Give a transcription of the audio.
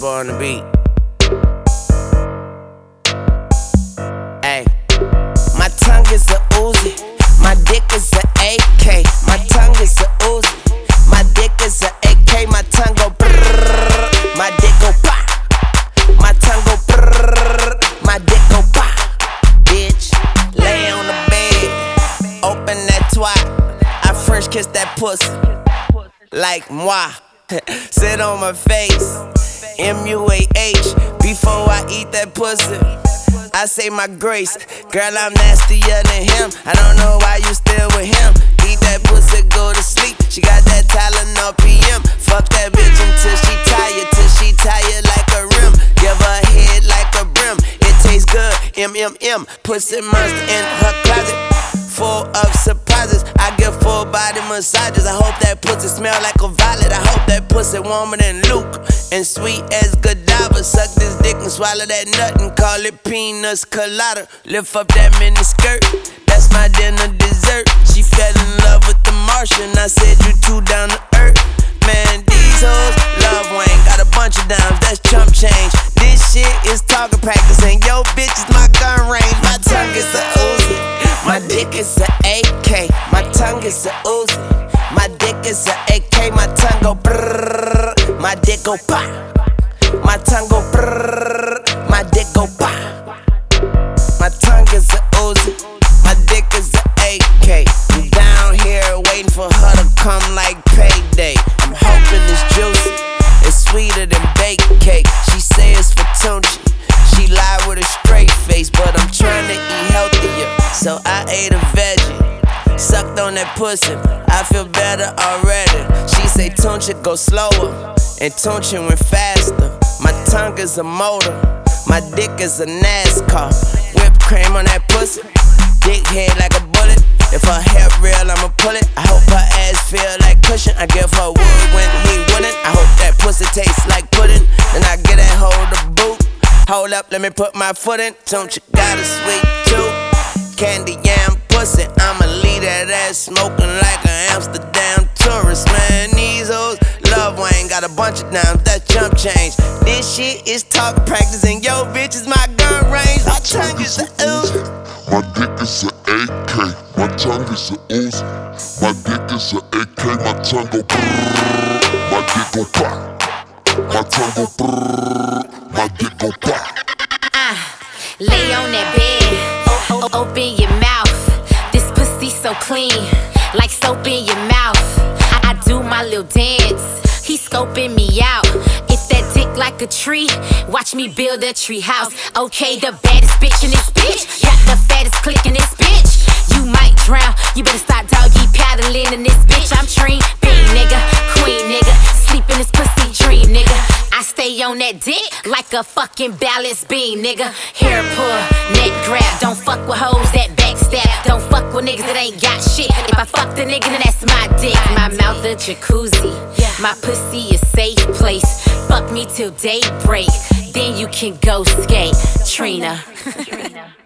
Boy on the beat. Ay. My tongue is a Uzi, my dick is a AK. My tongue is a Uzi, my dick is a AK. My tongue go brrrr, my dick go pop. My tongue go brrrr, my dick go pop. Bitch, lay on the bed, open that twat. I French kiss that pussy, like moi. Sit on my face, MUAH. Before I eat that pussy, I say my grace. Girl, I'm nastier than him. I don't know why you still with him. Eat that pussy, go to sleep. She got that Tylenol PM. Fuck that bitch until she tired like a rim. Give her head like a brim. It tastes good, MMM. Pussy monster in her closet, full of surprises. I give full body massages. I hope that pussy smell like a violet. I hope that pussy warmer than Luke and sweet as Godiva. Suck this dick and swallow that nut and call it peanuts colada. Lift up that mini skirt, that's my dinner dessert. She fell in love with the Martian. I said you too down to earth. Man, these hoes love Wayne. Got a bunch of dimes, that's chump change. This shit is target practice and yo bitch is my gun range. My tongue is a Uzi, my dick is a AK. My tongue is a Uzi, my dick is a AK. My tongue go brrrr, my dick go pop. My tongue go brrrr, my dick go pop. My tongue is a Uzi, my dick is a AK. I'm down here waiting for her to come like payday. I'm hoping it's juicy, it's sweeter than baked cake. She say it's for Tunchi, she lie with a straight face, but I'm trying to eat healthier, so I ate a veggie. Sucked on that pussy, I feel better already. She say Tunchi go slower, and Tunchi went faster. My tongue is a motor, my dick is a NASCAR. Whipped cream on that pussy, dick head like a bullet. If her hair real, I'ma pull it. I hope her ass feel like cushion. I give her wood when he wouldn't. I hope that pussy tastes like pudding. Then I get that hold the boot. Hold up, let me put my foot in. Don't you got a sweet tooth? Candy yam pussy, I'ma leave that ass smoking like an Amsterdam tourist. Man, these hoes love Wayne. Got a bunch of dimes, that's chump change. This shit is talk practice and yo bitch is my gun range. My tongue is a Uzi, my dick is a AK. My tongue is a Uzi, my dick is a AK. My tongue go brrrr, my dick go pop. My tongue go brrrr, my dick go pop. Lay on that bed, open your mouth. This pussy so clean, like soap in your mouth. I do my little dance, he scoping me out. If that dick like a tree, watch me build a tree house. Okay, the baddest bitch in this bitch, got the fattest click in this bitch. You might drown, you better start doggy paddling in this bitch. I'm Treen Bean, nigga, queen, nigga, sleep in this pussy dream, nigga. I stay on that dick like a fucking balance beam, nigga. Hair pull, neck grab, don't fuck with hoes that backstab. Don't fuck with niggas that ain't got shit. If I fuck the nigga, then that's my dick. My mouth a jacuzzi, my pussy a safe place. Fuck me till daybreak, then you can go skate, Trina.